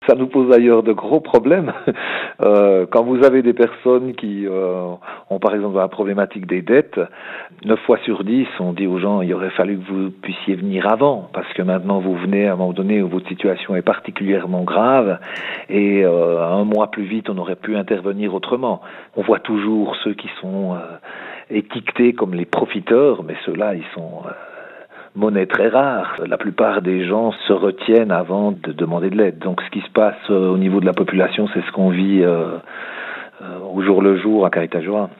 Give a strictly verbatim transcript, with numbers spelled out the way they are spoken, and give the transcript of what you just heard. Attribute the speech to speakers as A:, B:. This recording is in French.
A: Ça nous pose d'ailleurs de gros problèmes. Euh, quand vous avez des personnes qui euh, ont par exemple la problématique des dettes, neuf fois sur dix, on dit aux gens il aurait fallu que vous puissiez venir avant, parce que maintenant vous venez à un moment donné où votre situation est particulièrement grave, et euh, un mois plus vite on aurait pu intervenir autrement. On voit toujours ceux qui sont euh, étiquetés comme les profiteurs, mais ceux-là ils sont... Euh, monnaie très rare. La plupart des gens se retiennent avant de demander de l'aide. Donc ce qui se passe euh, au niveau de la population, c'est ce qu'on vit euh, euh, au jour le jour à Caritas Joie.